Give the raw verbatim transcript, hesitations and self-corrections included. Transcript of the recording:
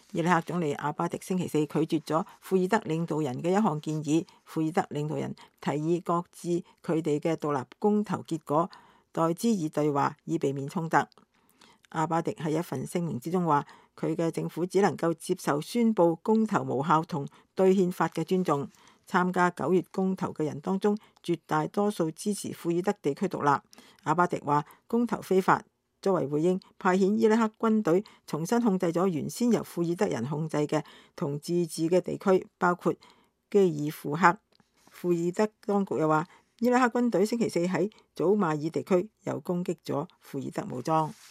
伊拉克總理阿巴迪星期四拒絕咗庫爾德領導人嘅一項建議，庫爾德領導人提議擱置佢哋嘅獨立公投結果，代之以對話，以避免衝突。阿巴迪喺一份聲明之中話，佢嘅政府只能夠接受宣布公投無效同對憲法嘅尊重。參加九月公投嘅人當中，絕大多數支持庫爾德地區獨立。阿巴迪話公投非法。作為回應，派遣伊拉克軍隊重新控制咗原先由庫爾德人控制嘅同自治嘅地區，包括基爾庫克。庫爾德當局又話，伊拉克軍隊星期四喺祖馬爾地區又攻擊咗庫爾德武裝。